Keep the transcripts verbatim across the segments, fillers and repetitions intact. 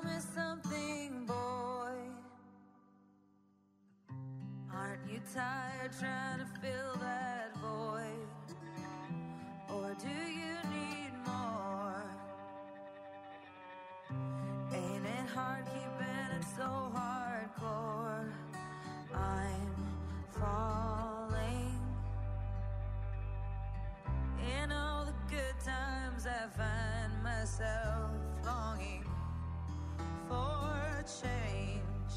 me something, boy. Aren't you tired trying to fill that void? Or do you need more? Ain't it hard keeping it so hardcore? I'm falling. In all the good times I find myself longing for change,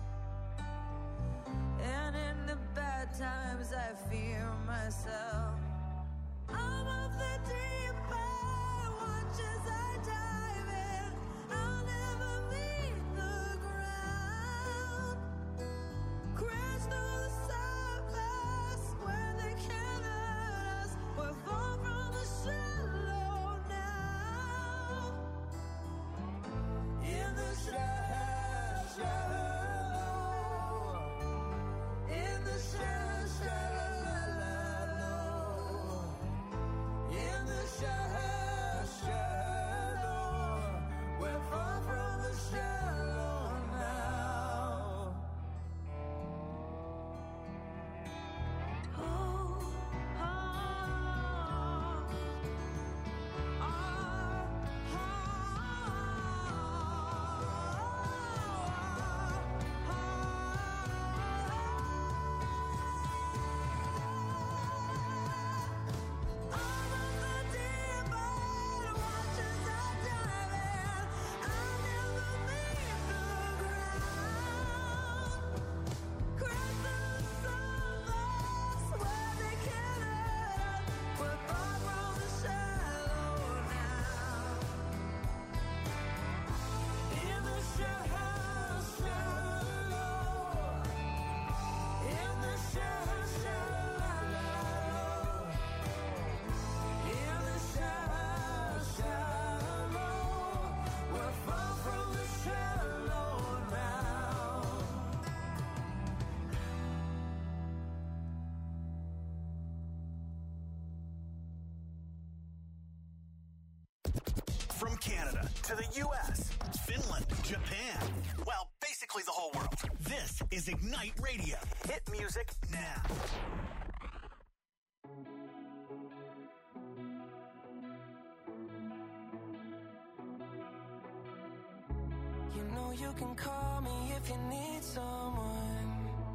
and in the bad times I fear myself. I'm of the deep end, watch as I dive in. I'll never meet the ground. Crash through the surface where they can't hurt us. We're far from the shallow now. In the shallow, shallow. In the shallow, shallow. In the shallow, shallow. We're far from the shallow now. Oh, oh, From Canada to the U S, Finland, Japan, well, basically the whole world. This is Ignite Radio. Hit music now. You know you can call me if you need someone.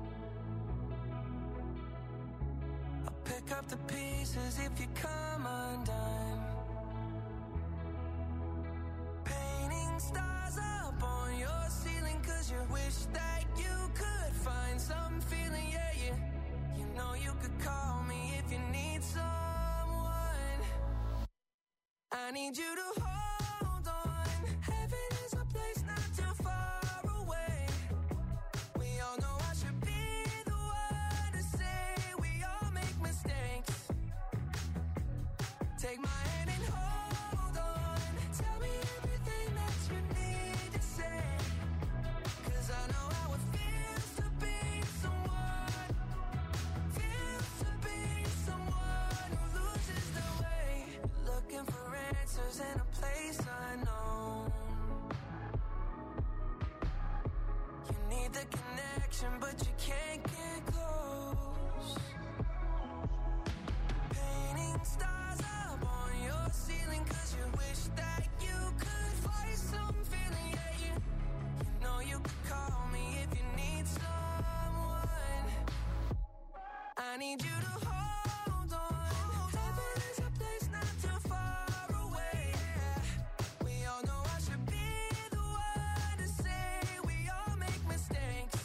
I'll pick up the pieces if you come undone. Painting stars up on your ceiling 'cause you wish that you could find some feeling, yeah, yeah. You know you could call me if you need someone. I need you to hold on. Heaven is a place not too far away. We all know I should be the one to say we all make mistakes. Take my hand and hold on. Tell me everything that you need to say. 'Cause I know how it feels to be someone. Feels to be someone who loses their way. Looking for answers in a place unknown. You need the connection, but you can't get close. Painting stars up on your ceiling 'cause you wish that you could find some feeling, yeah, yeah. You know you could call me if you need someone. I need you to hold on. Heaven is a place not too far away. We all know I should be the one to say we all make mistakes.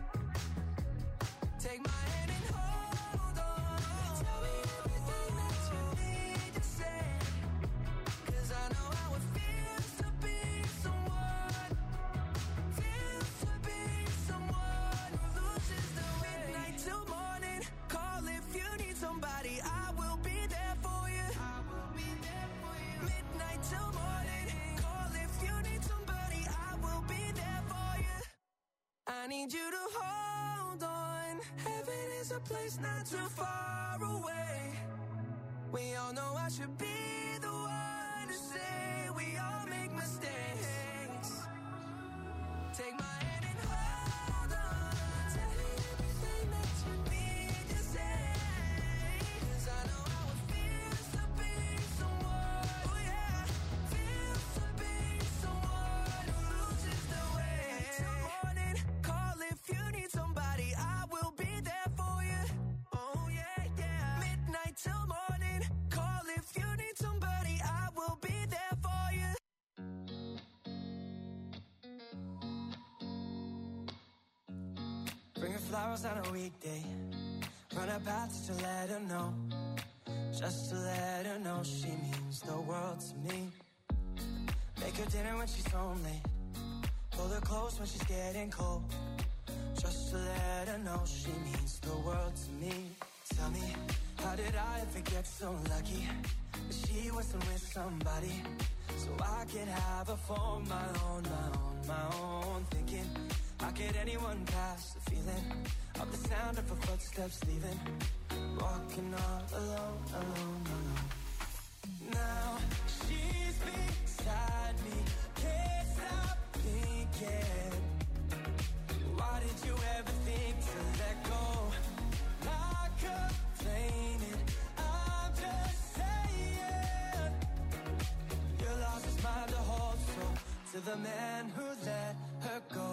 Take my hand and hold on. Tell me everything that you need to say. 'Cause I know how it feels to be someone. Feels to be someone who loses their way. Midnight till morning. Call if you need somebody. I will be there for you. I will be there for you. Midnight till morning. Call if you need somebody. I will be there for you. I need you to hold on. Heaven is a place not too far away. We all know I should be the one to say we all make mistakes. flowers on a weekday. Run a path just to let her know. Just to let her know she means the world to me. Make her dinner when she's home late. Pull her close when she's getting cold. Just to let her know she means the world to me. Tell me, how did I ever get so lucky that she wasn't with somebody so I could have her for my own, my own, my own. Thinking, how could anyone pass the feeling of the sound of her footsteps leaving? Walking all alone, alone, alone. Now she's beside me, can't stop thinking. Why did you ever think to let go? Not complaining, I'm just saying. Your loss is mine to hold, so to the man who let her go,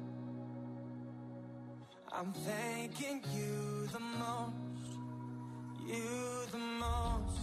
I'm thanking you the most, you the most.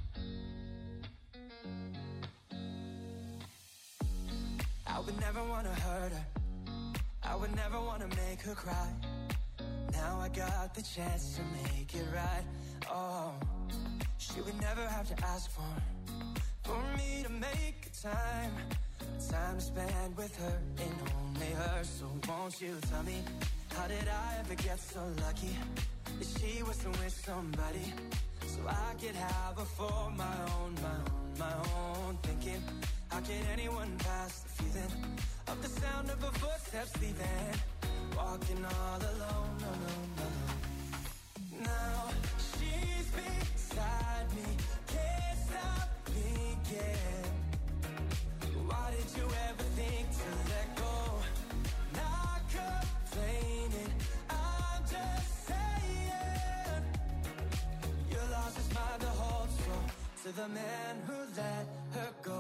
I would never want to hurt her, I would never want to make her cry. Now I got the chance to make it right. Oh, she would never have to ask for For me to make time Time to spend with her and only her. So won't you tell me, how did I ever get so lucky that she wasn't with somebody so I could have her for my own, my own, my own. Thinking, how could anyone pass the feeling of the sound of her footsteps leaving? Walking all alone, alone, alone. Now she's beside me, can't stop thinking. Why did you ever think to let go? Not complaining, I'm just saying. Your loss is mine to hold, so to the man who let her go,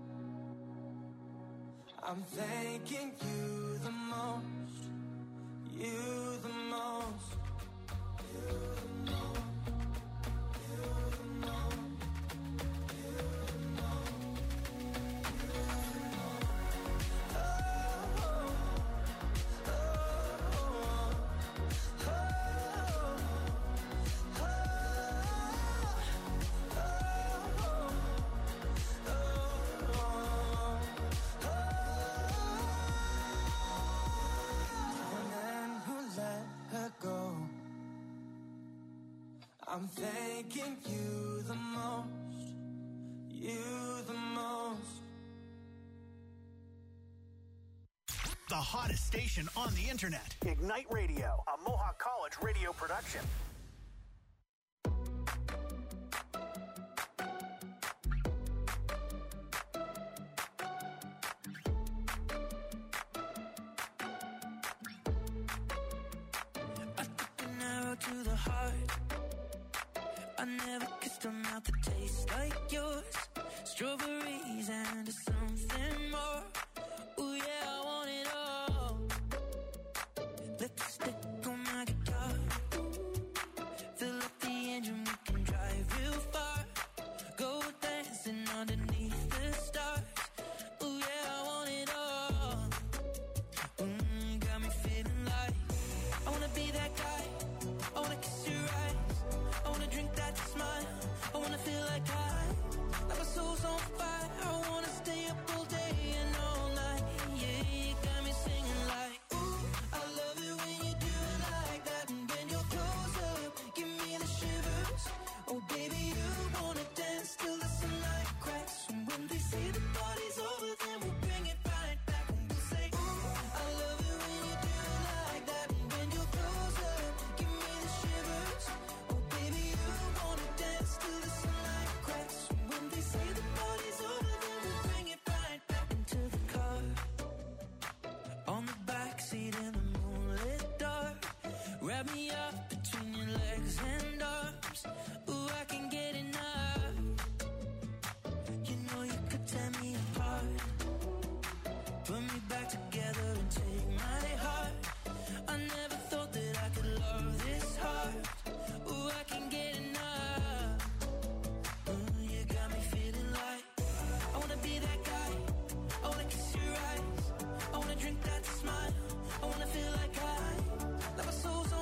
I'm thanking you the most, you the most, you the most, you the most, you the most, you the most. Oh, oh, oh, oh, oh, oh, I'm thanking you the most, you the most. The hottest station on the internet. Ignite Radio, a Mohawk College radio production. I took an arrow to the heart. I never kissed a mouth that tastes like yours. Strawberries and something more. Ooh yeah, I want it all. Lipstick on my guitar. Fill up the engine, we can drive real far. Go dancing underneath the stars. Ooh yeah, I want it all. Mm, got me feeling like I wanna be that guy. I wanna kiss your eyes. I wanna drink that smile. I wanna feel like I, like my soul's on fire. I wanna stay up all day and all night. Yeah, you got me singing like, ooh, I love it when you do it like that. And when you're close up, give me the shivers. Oh baby, you wanna dance till the sunlight cracks. And when they say the party's over, then we'll bring it right back. And we'll say, ooh, I love it when you do it like that. And when you're close up, give me the shivers. Oh baby, you wanna dance till the sunlight cracks. And when they say the party's over, then we'll bring it right back into the car. On the backseat in the moonlit dark. Wrap me up between your legs and arms. Ooh, I can get enough. You know you could tear me apart. Put me back together and take my heart. I never thought that I could love this hard. Ooh, I can get enough. Ooh, you got me feeling like I wanna be that guy. I wanna kiss your eyes. I wanna drink that smile. I wanna feel like I, like my soul's on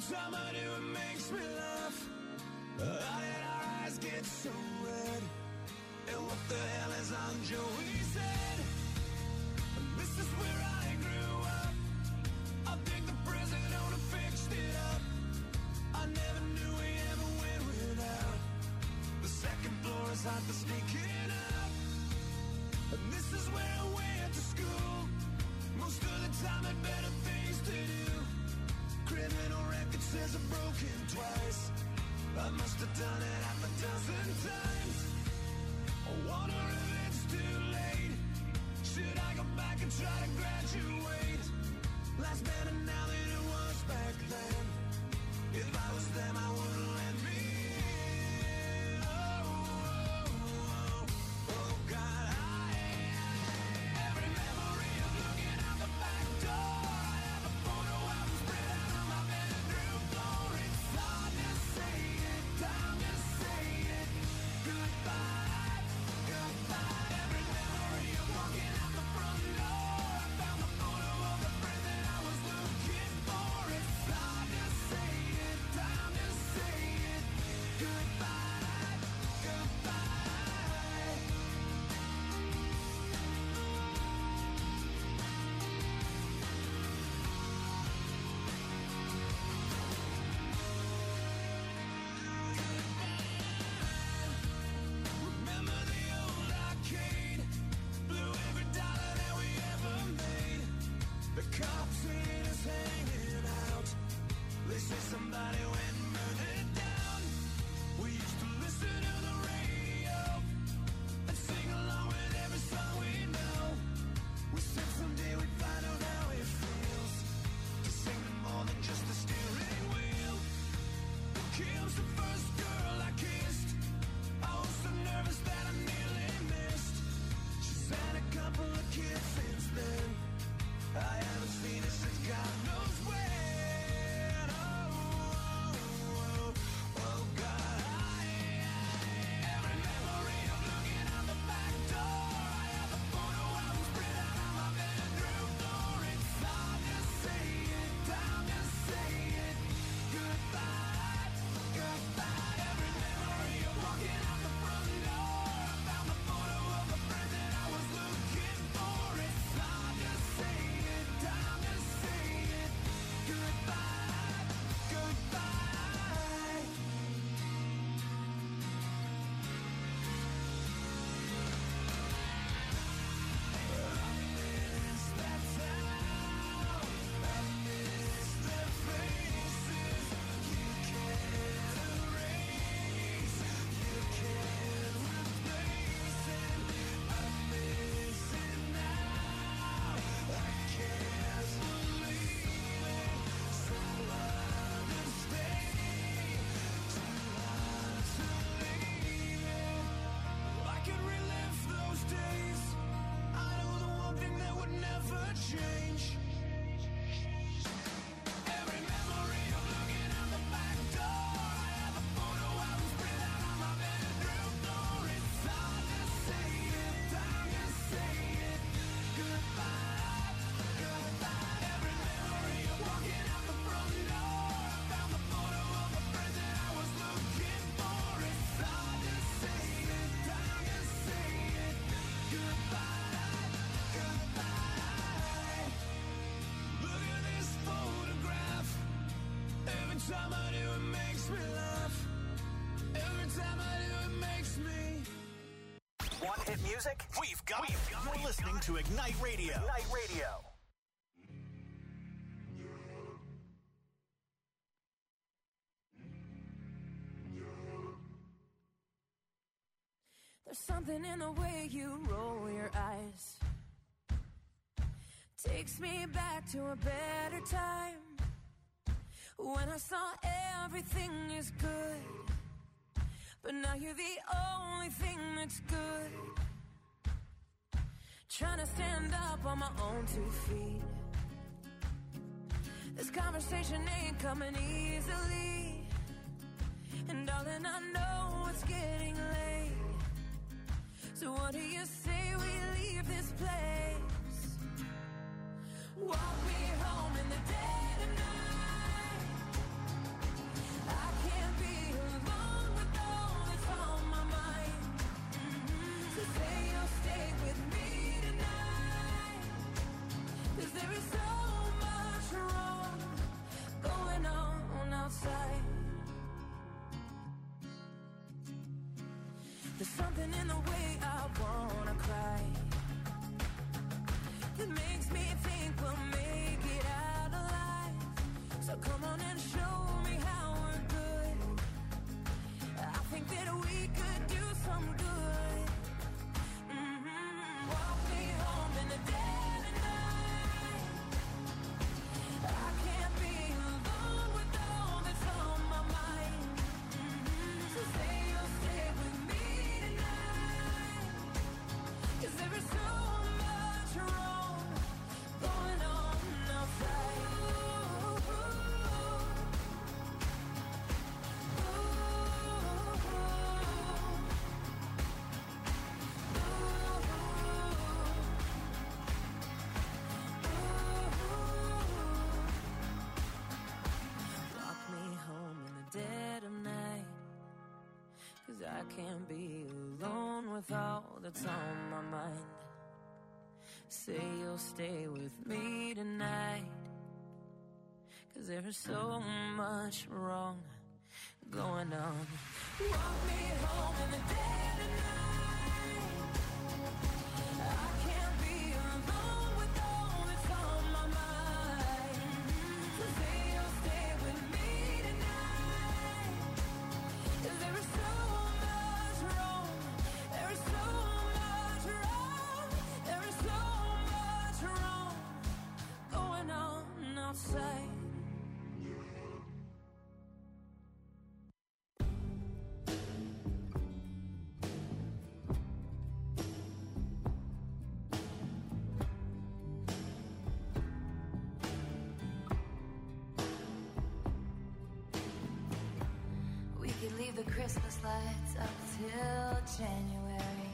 time I do, it makes me laugh. How did our eyes get so red? And what the hell is on Joey's head? This is where I grew up. I think the president owner fixed it up. I never knew we ever went without. The second floor is hot for sneaking up. And this is where I went to school. Most of the time had better things to do. Criminal record says I'm broken twice. I must have done it half a dozen times. I wonder if it's too late. Should I go back and try to graduate? Life's better now than it was back then. If I was them, I wouldn't let me in. Oh, oh, oh, oh, God, I, every memory of looking out the back door. I have a photo album spread out on my bedroom floor. It's hard to say it, time to say it. Goodbye, goodbye. Every memory of walking out the front door. I found the photo of the friend that I was looking for. It's hard to say it, time to say it. Goodbye, goodbye. Remember the old arcade? Blew every dollar that we ever made. The cops seen us hanging out. They say somebody went and burned it down. We used to listen to the radio and sing along with every song we know. We said someday we'd find out how it feels to sing to more than just the steering wheel. Kim's the first girl I kissed. I was so nervous that I nearly missed. She's had a couple of kids since then. I haven't seen her since God knows when. Oh, oh, oh, oh, God, I, every memory of looking out the back door. I have a photo album spread out on my bedroom floor. It's hard to say it, time to say it. Goodbye, goodbye. Every memory of walking out the front door. I found the photo of the friend that I was looking for. It's hard to say it, time to say it. Goodbye, goodbye. I miss that town. I miss their faces. You can't erase, you can't replace it. I miss it now. I can't believe it. So hard to stay, too hard to leave it. I could relive those days. I know the one thing that would never change. Every memory of looking out the back door. I have a photo album spread out on my bedroom floor. It's hard to say it, time to say it. Goodbye, goodbye. Every memory of walking out the front door. I found the photo of a friend that I was looking for. It's hard to say it, time to say it. Goodbye, goodbye. Look at this photograph. Every time I do, it makes me laugh. Every time I do, it makes me. Want hit music? We've got it. You're listening to Ignite Radio. Ignite Radio. There's something in the way you roll your eyes. Takes me back to a better time. When I saw everything is good. But now you're the only thing that's good. Trying to stand up on my own two feet. This conversation ain't coming easily. And darling, I know it's getting late. So what do you say we leave this place? Walk me home in the dead of night. There's something in the way I wanna cry that makes me think we'll make it out alive. So come on and show me how we're good. I think that we could do some good. Mm-hmm. Walk me home in the dead of night. I can't be alone with all that's on my mind. Mm-hmm. So say you'll stay with me tonight. 'Cause there is so much wrong going on outside. Ooh, ooh, Walk me home in the dead of night. 'Cause I can't be alone with all that's on my mind. Say you'll stay with me tonight. 'Cause there is so much wrong going on. Walk me home in the dead of night. I can't be alone with all that's on my mind. So say you'll stay with me tonight. 'Cause there is so much wrong. There is so much wrong. There is so much wrong going on outside. We could leave the Christmas lights up till January.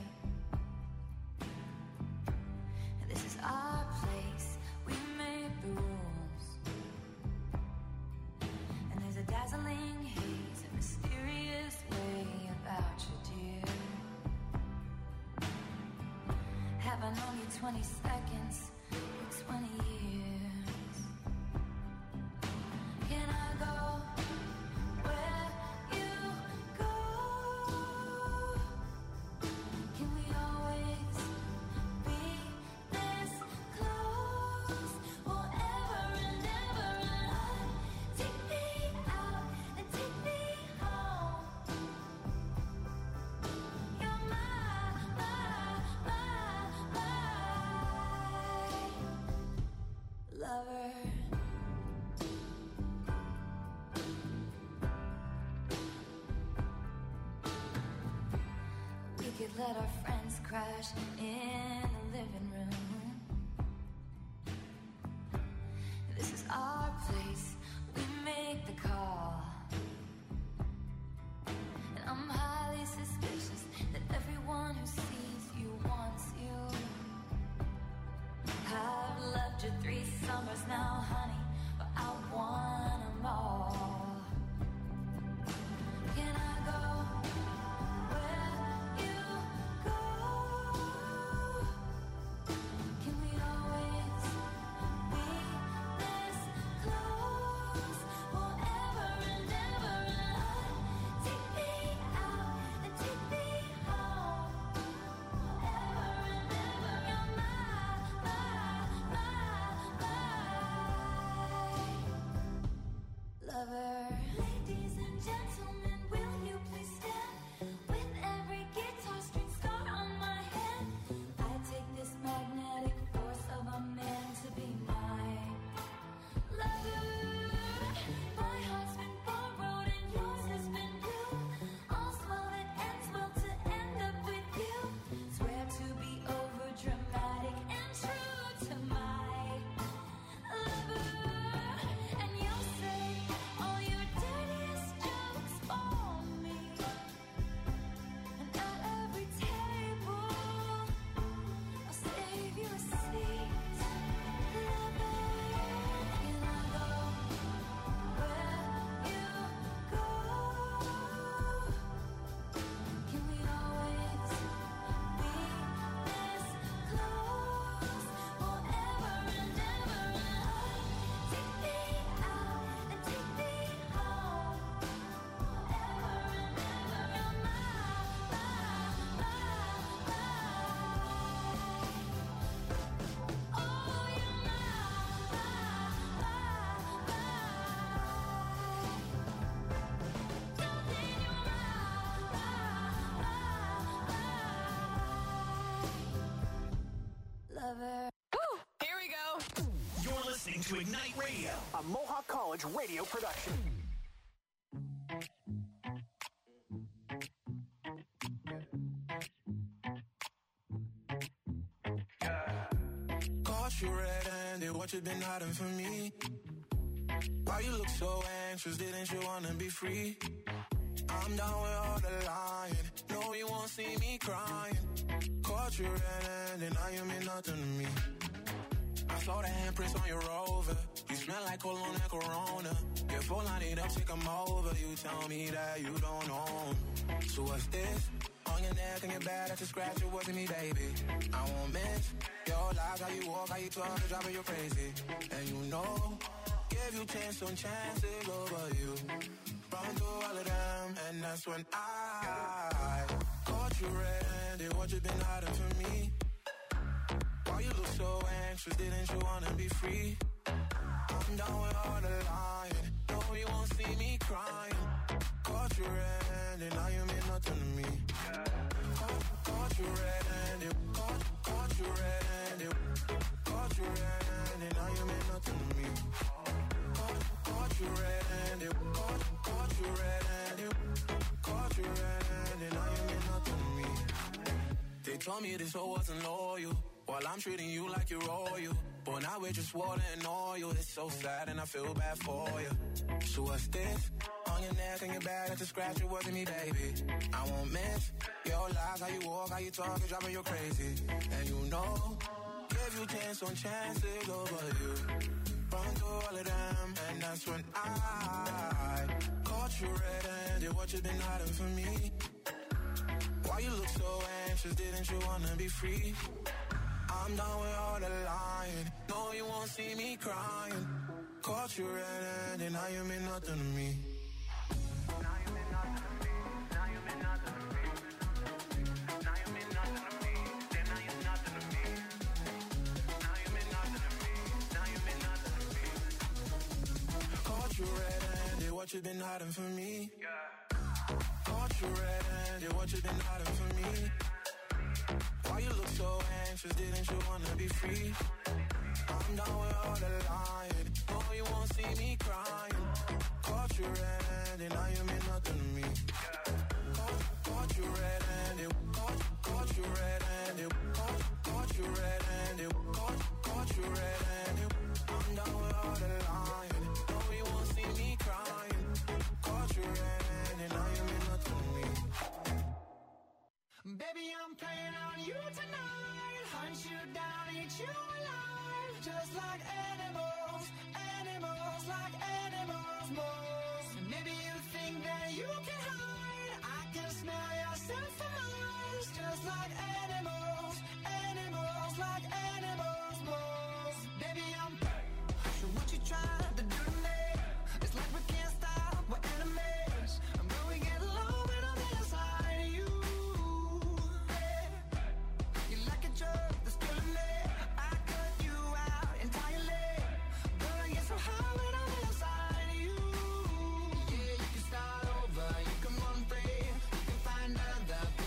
This is our place, we make the rules. And there's a dazzling haze, a mysterious way about you, dear. Have I known you twenty seconds or twenty years? Can I go where you go? Can we always be this close forever and ever? And on, take me out and take me home. You're my, my, my, my lover. We could let our friends crash in the living room. This is our place, we make the call. And I'm highly suspicious that everyone who sees you wants you. I've loved you three summers now, honey, but I want them all. Can I go where you go? Can we always be this close forever and to Ignite Radio, a Mohawk College radio production. Caught you red-handed, what you been hiding from me? Why you look so anxious, didn't you wanna be free? I'm down with all the lying, no you won't see me crying. Caught you red-handed, now you mean nothing to me. I saw the handprints on your Rover, you smell like cologne and Corona. Your phone line it up, take 'em over, you tell me that you don't own. So what's this? On your neck and your back, that's a scratch, it wasn't me, baby. I won't miss your lies, how you walk, how you talk, you're driving you crazy. And you know, give you chance on chances over you. Run through all of them, and that's when I caught you red-handed, what you been hiding from me? Why you look so anxious, didn't you wanna be free? I'm down with all the lying, no you won't see me crying. Caught you red-handed, now you mean nothing to me. Caught, caught you red-handed, caught, caught you red-handed, caught you red-handed, now you mean nothing to me. Caught, caught you red-handed, caught, caught you red-handed, caught you red-handed, now you mean nothing to me. They told me this hoe wasn't loyal, while I'm treating you like you're royal. But now we're just water and oil. It's so sad and I feel bad for you. So what's this? On your neck and your back, that's a scratch, it wasn't me, baby. I won't miss your lies, how you walk, how you talk, you're driving you crazy. And you know, give you chance on chances over you. Run through all of them, and that's when I caught you red-handed, what you been hiding from me? Why you look so anxious, didn't you wanna be free? I'm done with all the lying, no you won't see me crying. Caught you red-handed, now you mean nothing to me. Now you mean nothing to me, now you mean nothing to me. Now you mean nothing to me, then now you're nothing to me. Now you mean nothing to me, now you mean nothing to me. Caught you red-handed, what you been hiding from me? Caught you red-handed, what you been hiding from me? Why you look so anxious, didn't you wanna be free? I'm down with all the lying, no you won't see me crying. Caught you red-handed, now you mean nothing to me. Caught, caught you red-handed, caught, caught you red-handed, caught, caught you red-handed, caught, caught you red-handed. I'm down with all the lying, no you won't see me crying. Caught you red-handed, now you mean nothing to me. Baby, I'm playing on you tonight. Hunt you down, eat you alive. Just like animals, animals, like animals, moles. And maybe you think that you can hide. I can smell yourself for miles. Just like animals, animals, like animals, moles. Baby, I'm so what you trying to do to me? It's like we can't stop, we're enemies. I'm going to get low when I'm inside you. That's killing me. I cut you out entirely, but I get so high when I'm inside you. Yeah, you can start over, you can run free, you can find other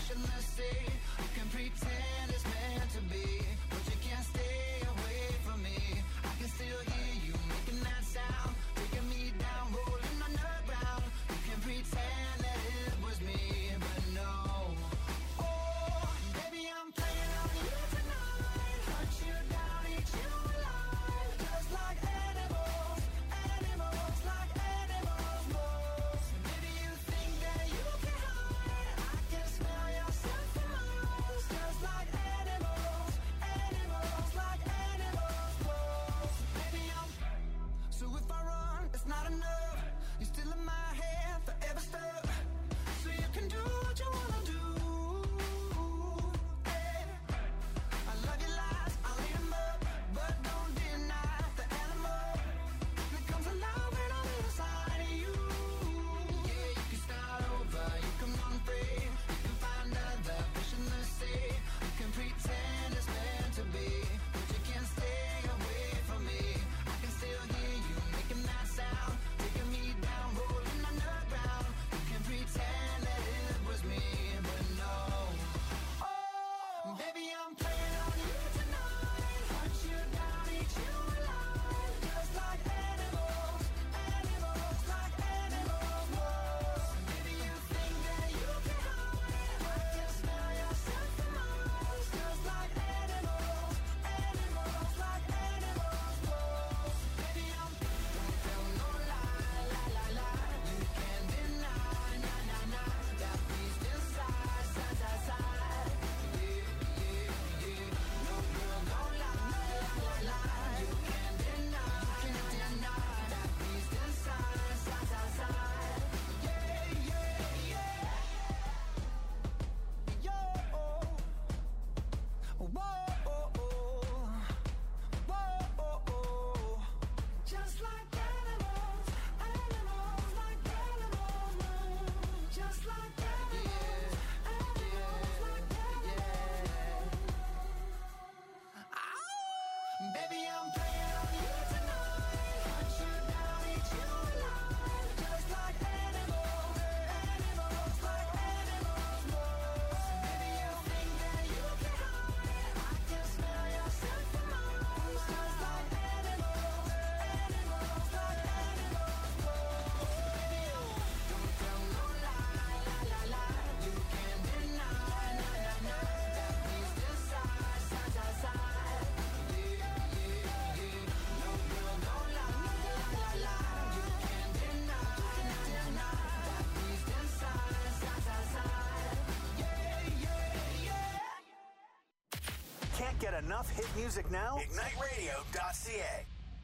Can't get enough hit music now? Ignite radio dot c a.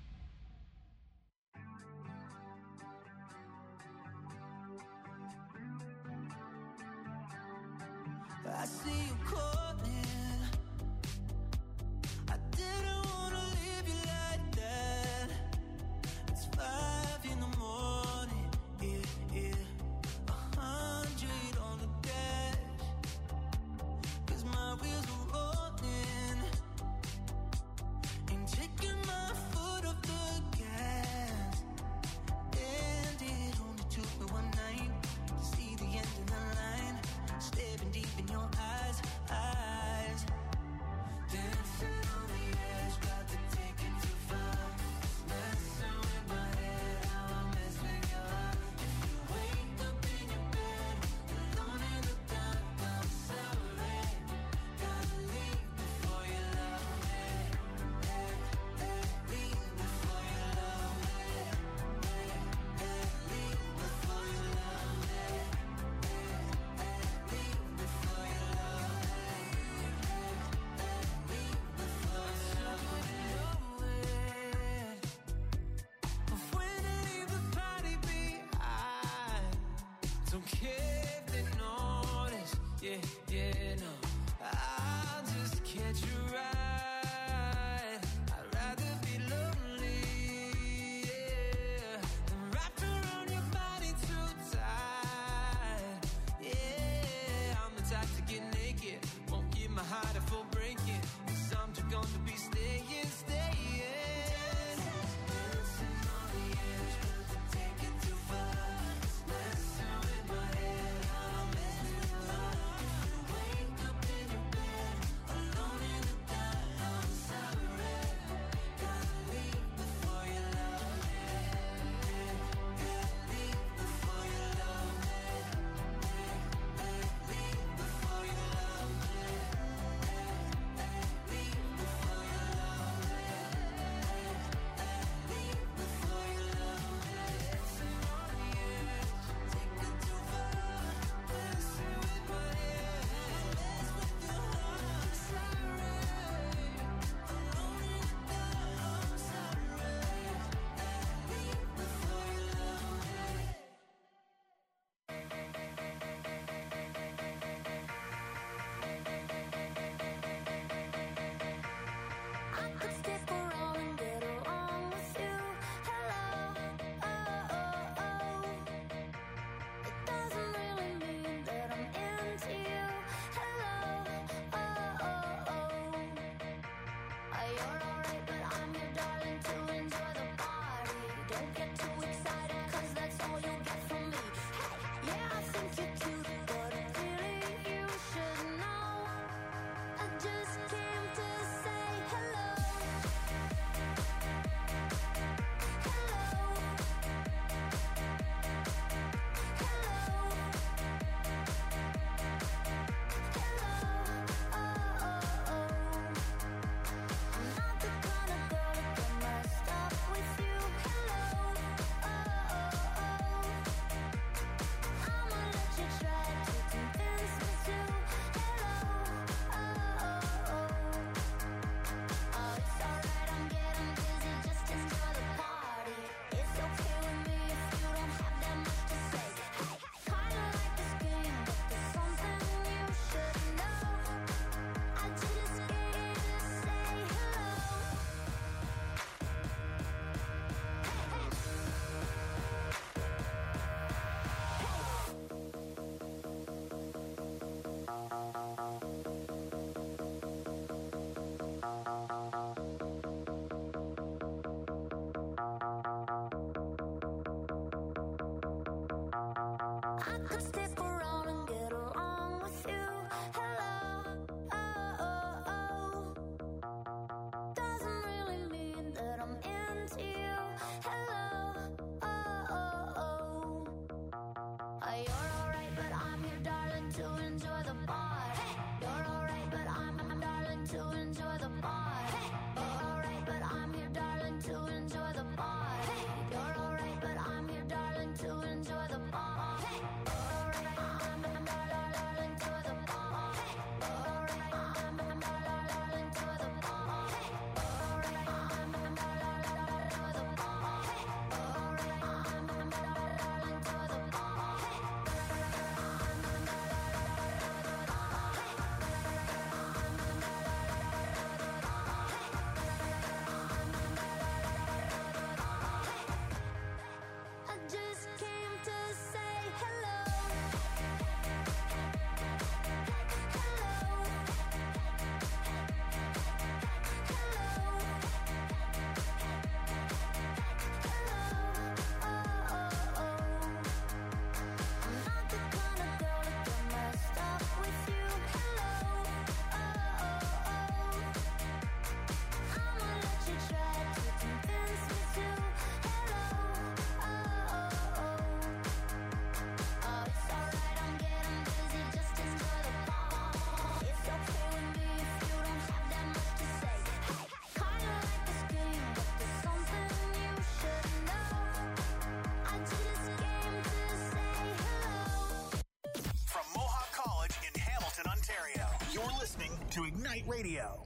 I see you calling. I didn't wanna leave you like that. It's five in the morning, yeah, yeah. A hundred on the dash, 'cause my wheels are rolling. Ain't taking my foot off the gas. And it only took me one night to see the end of the line. Staring deep in your eyes, eyes. Dancing on the edge, got to take it too far. Messing with my head, how I mess with your heart. If you wake up in your bed, alone in the dark, I'm sorry. Gotta leave before you love me. Hey, hey, leave before you love me. Hey, hey, leave before you love me. Don't care if they notice, yeah, yeah, no. I'll just catch you right. I'd rather be lonely, yeah, than wrapped around your body too tight. Yeah, I'm the type to get naked, won't give my heart a full breaking. 'Cause I'm just gonna be staying, staying. Dancing on the edge, but to take it too far. Messing with my head, I'm messing with your heart. If you wake up in your bed, alone in the dark, I'm sorry. Gotta leave before you love me. Yeah, yeah, leave before you love me. Yeah, yeah, leave before you love me. Yeah, yeah, leave before you love me. Yeah, yeah, leave before you love me. Dancing on the edge, take it too far. Messing with my head, mess with your heart. Sorry, alone in the dark, I'm sorry. Leave before you love me. I could stick around and get along with you. Hello, oh, oh, oh. It doesn't really mean that I'm into you. Hello, oh, oh, oh. Uh, You're alright, but I'm your darling to enjoy the party. Don't get too excited, 'cause that's all you'll get from me. Hey, yeah, I think you're cute, but really you should know. I just came to say hello. Hello. Hello. Hello. Oh, oh, oh. I'm not the kind of girl to get messed up with you. Hello. Oh, oh, oh. I'ma let you try to convince me to. Hello. Oh, oh, oh. Oh, it's alright, I'm getting busy, just enjoy the party. It's okay with me if you don't have that much to say. Hey, kinda like this game, but there's something you should know. I just came to say hello. I could stick around and get along with you. Hello, oh, oh, oh. Doesn't really mean that I'm into you. Hello, oh, oh, oh. Uh, You're alright, but I'm your darling to enjoy the party. You're alright, but I'm, I'm darling to enjoy the party. You're alright, but I'm your darling to enjoy the party. You're alright, but I'm your darling to enjoy the party. You're alright, to Ignite Radio.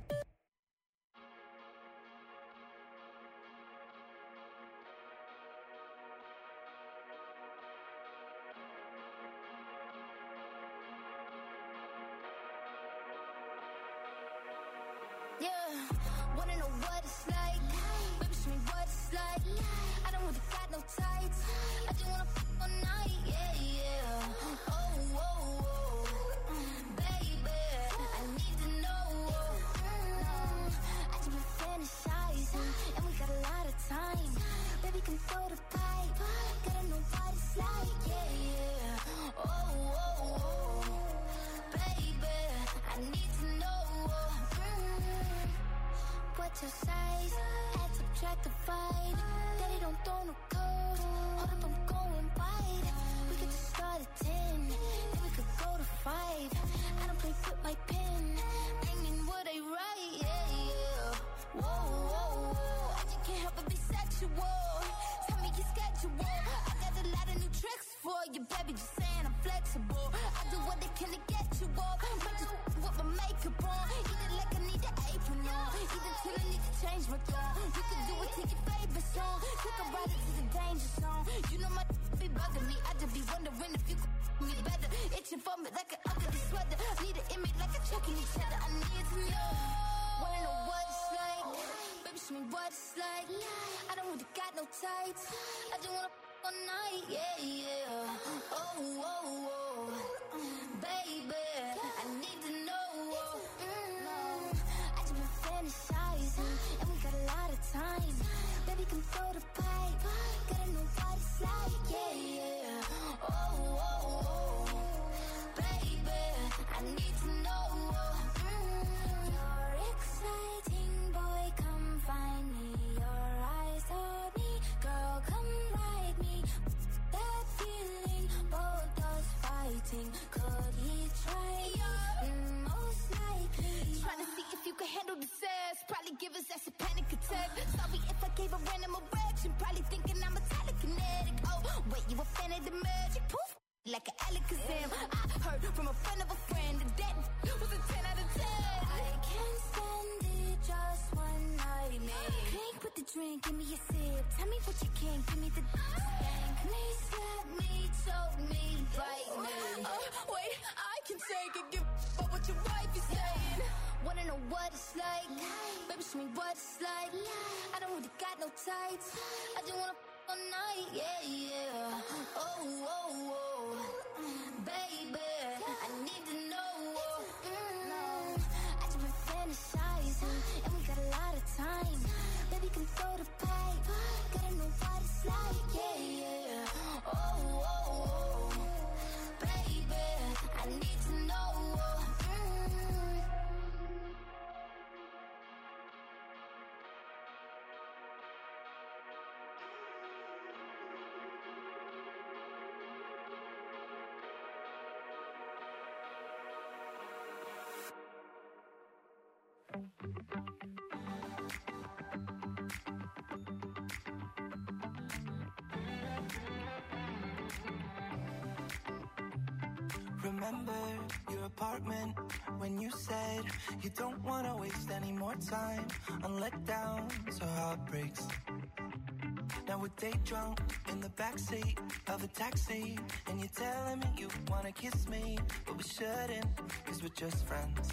Yeah, wanna know what it's like? Baby, show me what it's like. I don't really got no tights. I just wanna f all night. Yeah, yeah. Oh, oh, oh. Baby, I need to know. I just been fantasizing, and we got a lot of time. Baby, can throw the pipe. Gotta know what it's like. Yeah, yeah. Oh, oh, oh. Baby, I need to know. What's your size? Add, subtract, divide. Daddy don't throw no code. Hold up, I'm going wide. We could just start at ten, then we could go to five. I don't play with my pen. Banging what I write, yeah, yeah. Whoa, whoa, whoa. I just can't help but be sexual. Tell me your schedule. I got a lot of new tricks for you, baby. Just saying I'm flexible. I do what I can to get you off. Might just with my makeup on. Eat it like I need an apron on. Even till I need to change my tone. You can do it to your favorite song. Take a ride into the danger zone. You know my be bugging me. I just be wondering if you could me better. Itching for me like an ugly sweater. Need an image like a checking each other. I need to know. Wanna know what it's like? Baby, show me what it's like. I don't really got no tights. I just wanna f all night. Yeah, yeah. Oh, oh, oh. Baby, I need to know. Mm, I just been fantasizing, and we got a lot of time. Baby, can throw the pipe. Gotta know what it's like. Yeah, yeah. Oh, oh, oh. Baby, I need to know. Mm, you're exciting, boy. Come find me. Your eyes on me, girl. Come ride me. That feeling, both us fighting. Could he try? Mm, most likely. Trying to see if you can handle the sass. Probably give us that's a panic attack. Sorry if I gave a random erection. Probably thinking I'm a telekinetic. Oh, wait, you a fan of the magic? Poof, like an Alakazam. I heard from a friend of a friend that that was a ten out of ten. I can't stand it, just one night, man. Drink with the drink, give me a sip. Tell me what you can, give me the spank me, slap me, choke me, bite me. Oh, wait, I can take it, give up what your wife is saying. Wanna know what it's like? Baby, show me what it's like. I don't really got no tights. I just wanna f all night, yeah, yeah. Oh, oh, oh. Baby, I need to know. Mm, I just been fantasizing, and we got a lot of time. Baby, can throw the pipe. Gotta know what it's like, yeah, yeah. Oh, oh, oh. Baby, I need to know. Mm. Remember your apartment when you said you don't want to waste any more time on letdowns or heartbreaks. Now we're day drunk in the backseat of a taxi, and you're telling me you want to kiss me, but we shouldn't, cause we're just friends.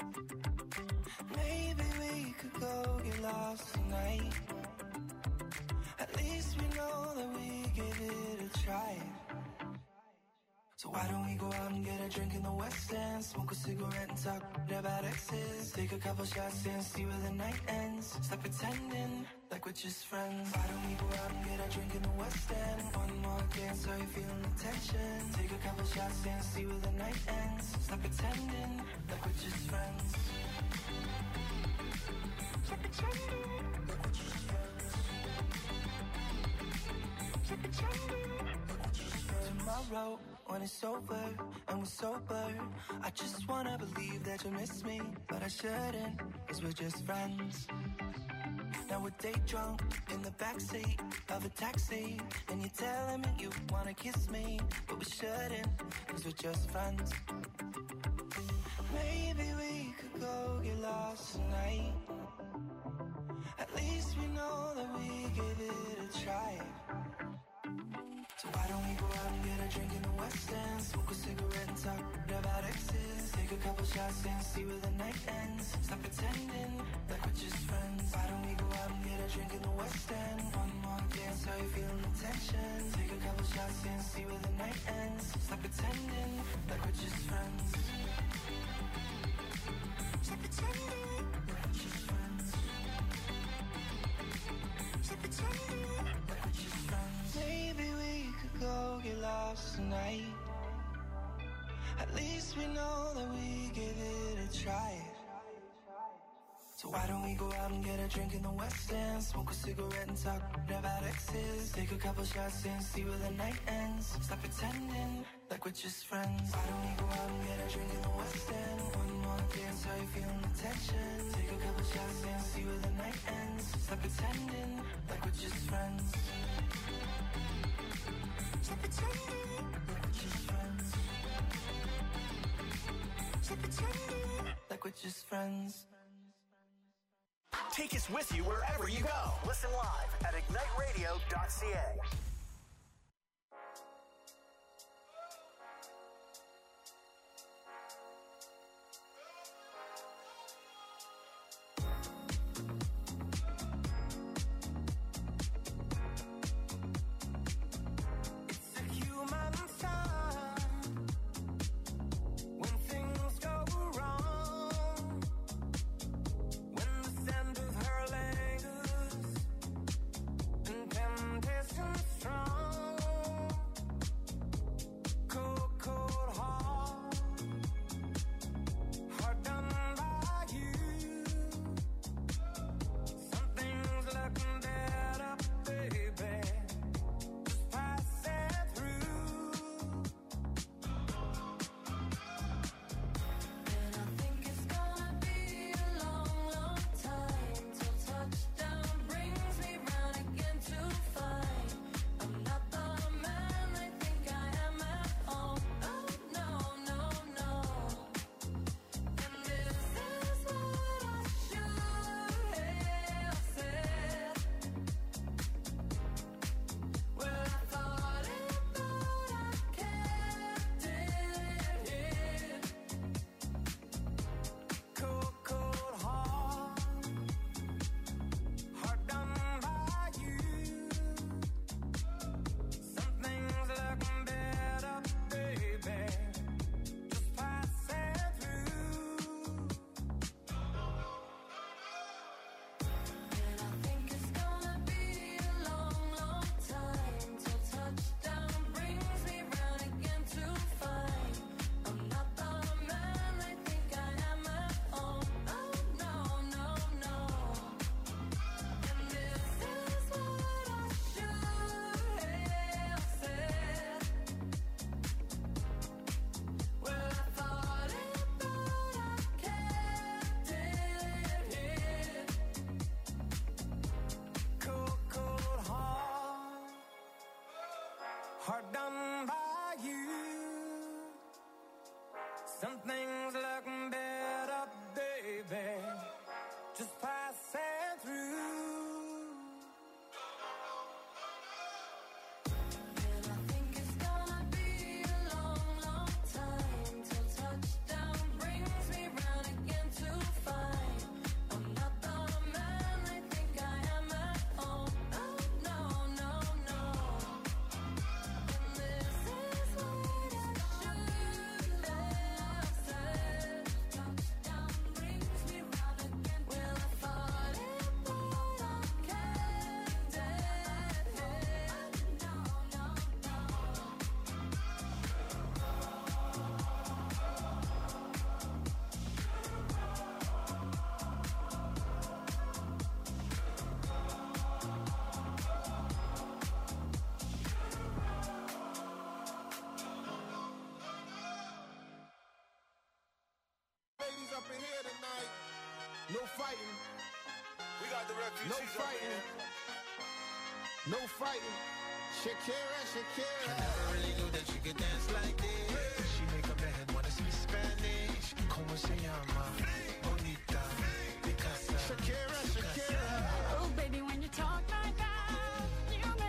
Maybe we could go get lost tonight. At least we know that we give it a try. So why don't we go out and get a drink in the West End, smoke a cigarette and talk about exes, take a couple shots and see where the night ends. Stop pretending like we're just friends. Why don't we go out and get a drink in the West End, one more dance, are you feeling the tension? Take a couple shots and see where the night ends. Stop pretending like we're just friends. Stop pretending like we're just friends. Stop pretending like we're just friends. Tomorrow when it's over and we're sober, I just wanna believe that you miss me, but I shouldn't, cause we're just friends. Now we're day drunk in the backseat of a taxi, and you're telling me you wanna kiss me, but we shouldn't, cause we're just friends. Maybe we could go try it. So why don't we go out and get a drink in the West End? Smoke a cigarette and talk about exes. Take a couple shots and see where the night ends. Stop pretending like we're just friends. Why don't we go out and get a drink in the West End? One more dance, how you feeling the tension? Take a couple shots and see where the night ends. Stop pretending like we're just friends. Stop pretending like we're just friends. Stop pretending like we're just friends. Maybe we could go get lost tonight. At least we know that we give it a try. So why don't we go out and get a drink in the West End? Smoke a cigarette and talk about exes. Take a couple shots and see where the night ends. Stop pretending like we're just friends. Why don't we go out and get a drink in the West End? One more dance, how you feeling the tension? Take a couple shots and see where the night ends. Stop pretending like we're just friends. Stop pretending like we're just friends. Stop pretending like we're just friends. Take us with you wherever you go. Listen live at ignite radio dot c a. Hard done by you. Some things look better, baby, just passing through. And I think it's gonna be a long, long time till touchdown brings me round again to find I'm not the man they think I am at home. Oh, no, no, no. And this is what I should have said. Touchdown brings me round again. Well, I thought it, but I can't dead head. No, no, no. Ladies up in here tonight. No fighting. We got the refugees No up in fighting. here. No fighting. Shakira, Shakira. Never really knew that you could dance like this. She make a man wanna speak Spanish. Como se llama? Bonita. Picasa. Shakira, Shakira. Oh, baby, when you talk like that, you make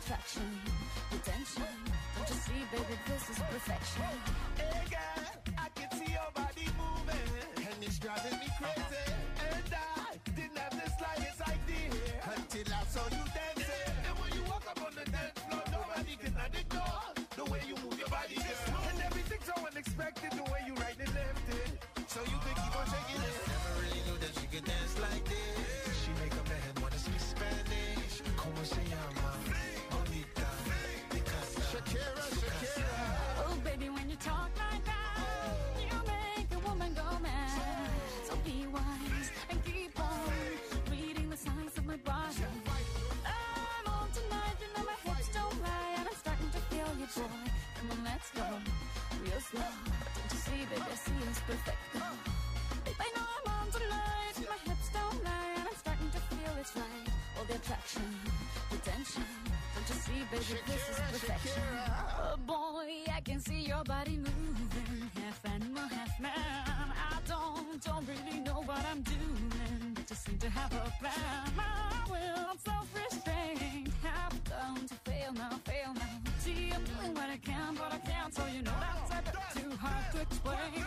attraction, the tension. Don't you see, baby, this is perfection. Hey girl, I can see your body moving, and it's driving me crazy. And I didn't have the slightest idea until I saw you dancing. And when you walk up on the dance floor, nobody can ignore the way you move your body, girl. And everything's so unexpected, the way you right and left it. So you can keep on shaking it. Never really knew that she could dance like this. She make a man wanna speak Spanish. Como se llama? Bonita. Picasa. Shakira, Shakira. Oh, baby, when you talk like that, you make a woman go mad. So be wise and keep on reading the signs of my body. I'm on tonight, you know my hips don't lie, and I'm starting to feel you, boy. Come on, let's go, real slow. Don't you see, baby, I see it's perfect. Babe, I know I'm on tonight, my hips don't lie, and I'm starting to feel it's right. All the attraction, the tension. Don't you see, baby, this is perfection. Oh boy, I can see your body moving, half animal, half man. I don't, don't really know what I'm doing, but just seem to have a plan. My will, I'm self-restrained, have done to fail now, fail now. See, I'm doing what I can, but I can't, so you know that's a bit too hard to explain.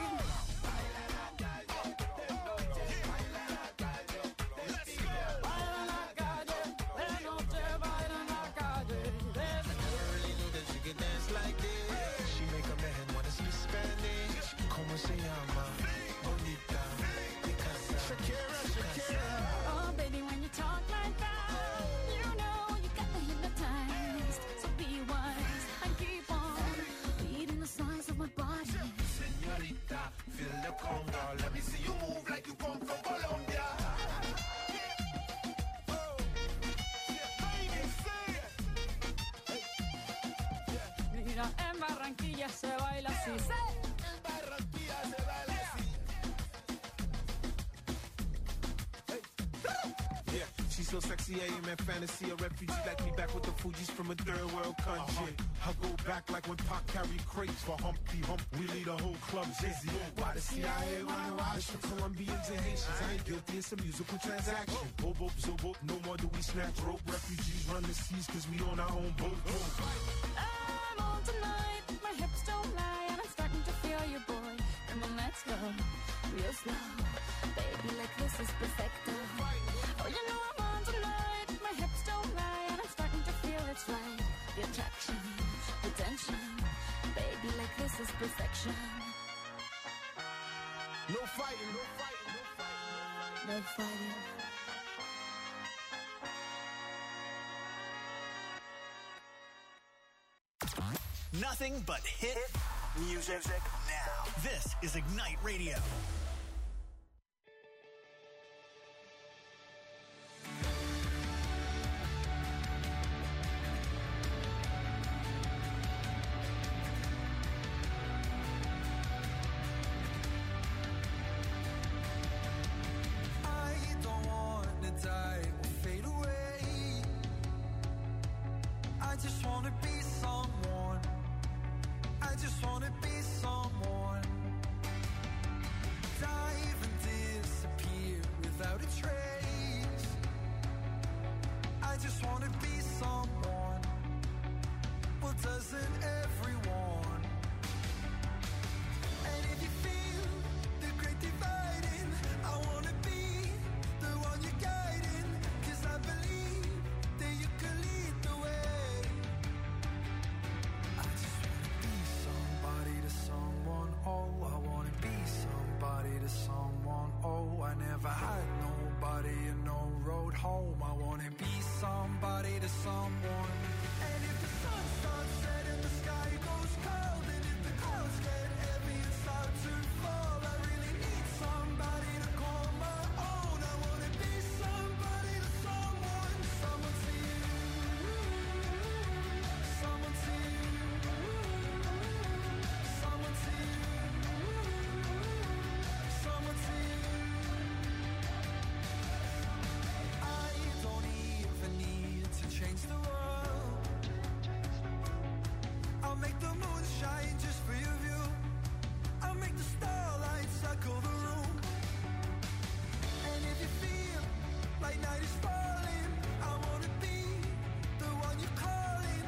Dance like this. She make a man wanna speak Spanish. Como se llama? Bonita. Picasa. Shakira, Shakira. Oh, baby, when you talk like that, you know you got me hypnotized. So be wise and keep on reading the signs of my body. Señorita, feel the conga. Let me see you move like you come from Colombia. Mira, en Barranquilla se baila así. En Barranquilla se baila así. Yeah, she's so sexy, I am in fantasy. A refugee like me back with the Fugees from a third world country. I go back like when Pac carried crates for Humpty Hump. We lead a whole club dizzy. Why the C I A wanna watch the Colombians and Haitians? I ain't guilty, it's a musical transaction. Boop, boop, zo, boop, no more do we snatch rope. Refugees run the seas cause we on our own boat. I'm on tonight, my hips don't lie, and I'm starting to feel you, boy. Come on, let's go, real slow. Baby, like this is perfecto. Oh, you know I'm on tonight, my hips don't lie, and I'm starting to feel it's right. The attraction, the tension. Baby, like this is perfection. No fighting, no fighting, no fighting. No fighting. Nothing but hit music now. This is Ignite Radio. I don't wanna die or fade away. I just wanna be someone. I just wanna be someone. Dive and disappear without a trace. I just wanna be someone. Well, doesn't everyone? And if you feel the great dividing, I wanna be the one you're guiding. Cause I believe that you can lead the way. I just wanna be somebody to someone. Oh, I wanna be somebody to someone. Oh, I never had nobody and no road home. I wanna be somebody to someone. And if the sun starts setting, the sky goes cold. And if the clouds get heavy and start to fall, I really need somebody to call my own. I wanna be somebody to someone. Someone to you. Someone to you. Someone to you. Someone to you. I don't even need to change the world. I'll make the moon shine just for your view. I'll make the starlight circle the room. And if you feel like night is falling, I wanna be the one you're calling.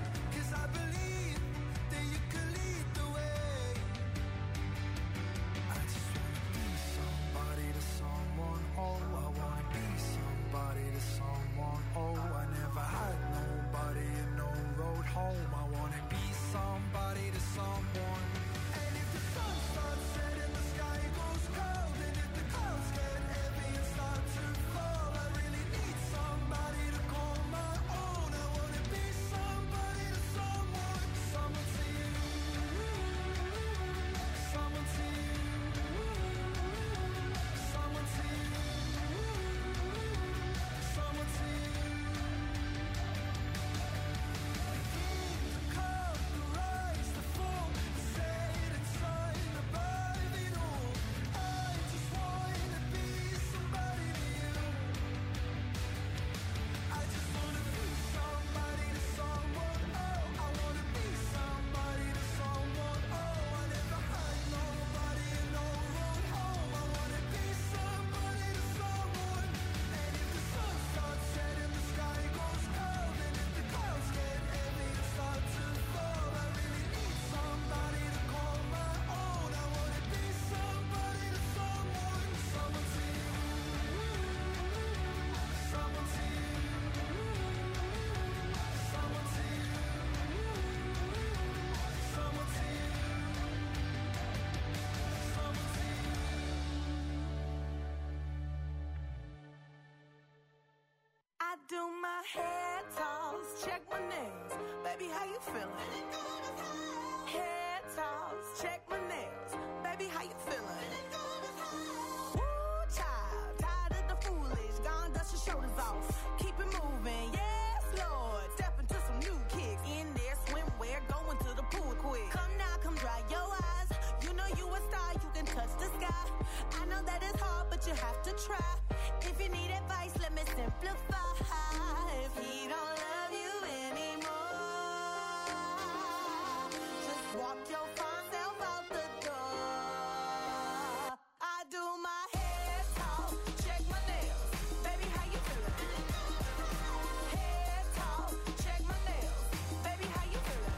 head toss, check my nails. Baby, how you feeling? Head toss, check my nails. Baby, how you feeling? Woo, child, tired of the foolish. Gone, dust your shoulders off. Keep it moving, yes, Lord. Step into some new kicks. In there, swimwear, going to the pool quick. Come now, come dry your eyes. You know you a star, you can touch the sky. I know that it's hard, but you have to try. If you need advice, let me simplify. If he don't love you anymore, just walk your fine self out the door. I do my head talk, check my nails. Baby, how you feeling? Head talk, check my nails. Baby, how you feeling?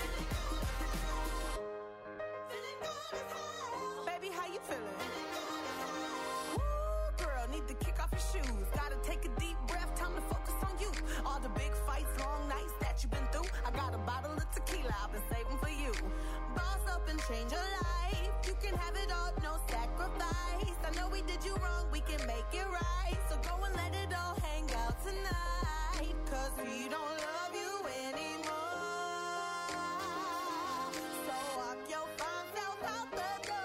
Feeling good as hell. Baby, how you feeling? Need to kick off your shoes. Gotta take a deep breath, time to focus on you. All the big fights, long nights that you've been through. I got a bottle of tequila I've been saving for you. Boss up and change your life. You can have it all, no sacrifice. I know we did you wrong, we can make it right. So go and let it all hang out tonight. Cause we don't love you anymore. So walk your fine self out the door.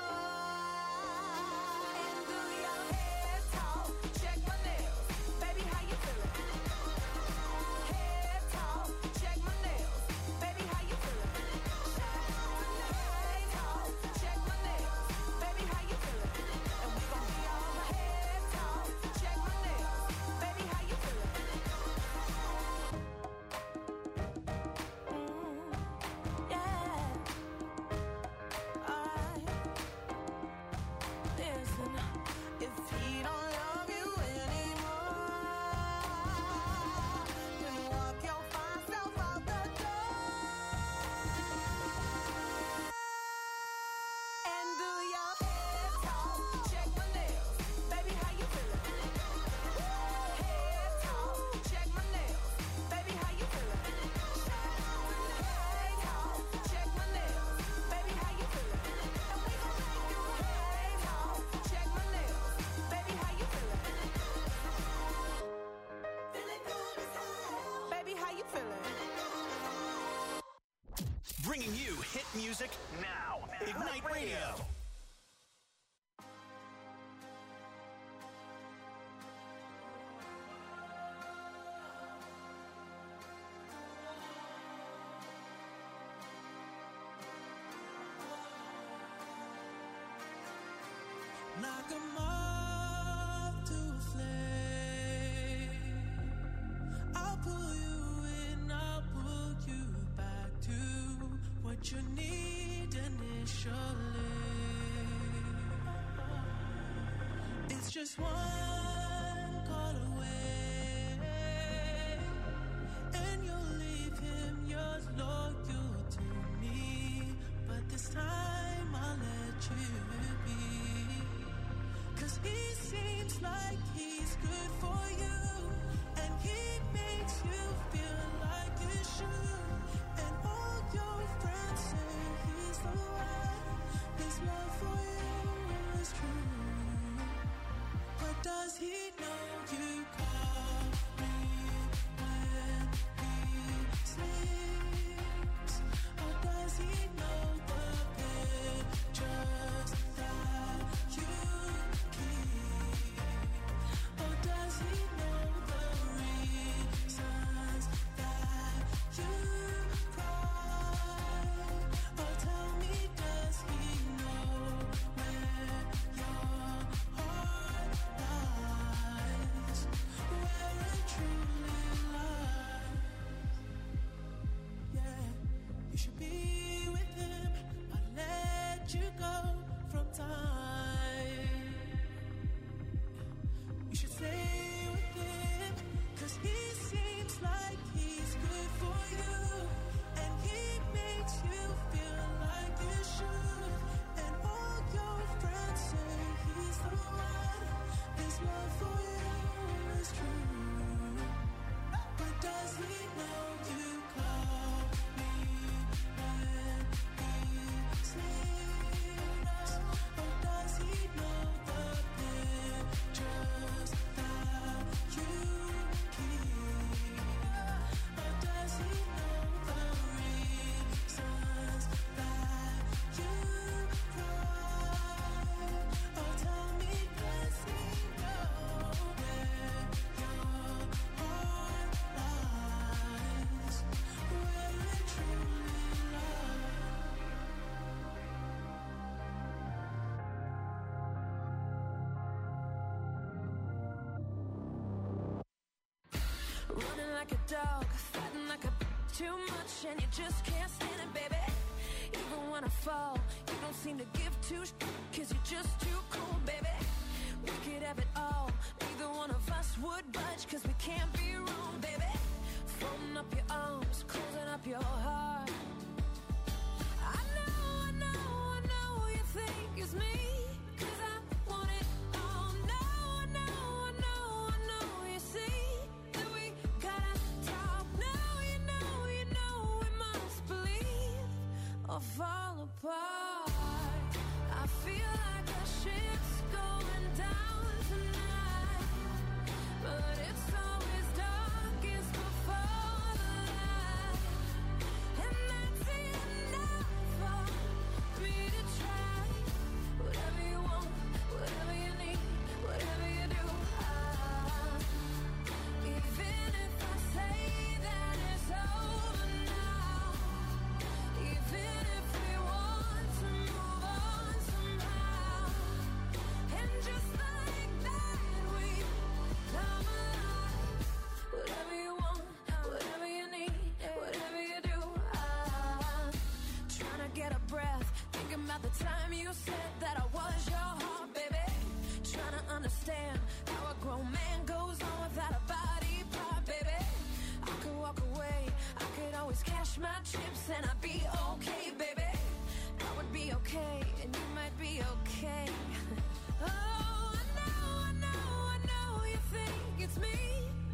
Bringing you hit music now. Ignite Radio. Knock 'em off to a flame. I'll pull you in, I'll pull you back to what you need initially. It's just one call away, and you'll leave him yours loyal to me. But this time I'll let you be. Cause he seems like he's good for you, and he makes you feel like you should. And all your friends say he's the one. His love for you is true. But does he know you call me when he sleeps? Or does he know the pictures that you keep? Or does he know like a dog, fighting like a too much, and you just can't stand it, baby. Even when I fall, you don't seem to give two sh- cause you're just too cool, baby. We could have it all, neither one of us would budge, cause we can't be wrong, baby. Folding up your arms, closing up your heart. I know, I know, I know you think it's me, cause I want it all. No, I know, I know, I know you see that we gotta talk. No, you know, you know we must believe or fall apart. I feel like the ship's going down tonight, but it's always darkest before the light, and that's enough for me to try. Whatever you want, whatever you need, whatever you do, I, even if I say that it's over now, even if we want to move on somehow, and just like that we come alive. Whatever you want, whatever you need, whatever you do, I'm trying to get a breath, thinking about the time you said that I was your heart, baby. Trying to understand how a grown man goes on without a body part, baby. I could walk away, I could always cash my chips, and I'd be okay, baby. I would be okay, and you might be okay. Oh, I know, I know, I know you think it's me,